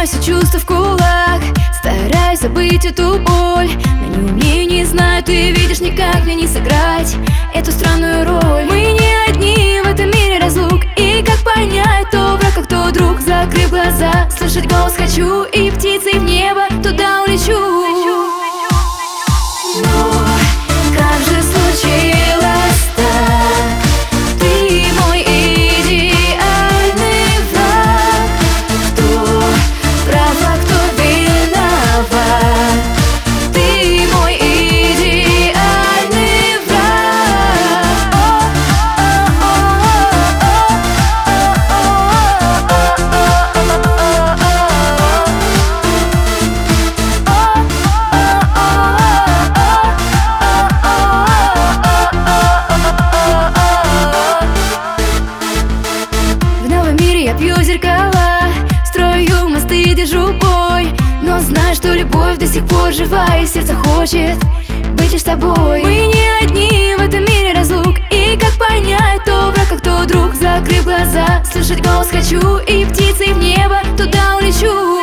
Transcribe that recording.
все чувства в кулак, стараюсь забыть эту боль, но не умею, не знаю, ты видишь, никак мне не сыграть эту странную роль. Мы не одни в этом мире разлук, и как понять, кто враг, а кто друг? Закрыв глаза, слышать голос хочу, и птицей в небо туда улечу. Но как же случилось так? Ты мой идеальный враг. Кто прав, а кто виноват? Ты мой идеальный Я пью зеркала, строю мосты, держу бой, но знаю, что любовь до сих пор жива, и сердце хочет быть лишь с тобой. Мы не одни в этом мире разлук, и как понять, кто враг, а кто друг? Закрыв глаза, слышать голос хочу, и птицей в небо туда улечу.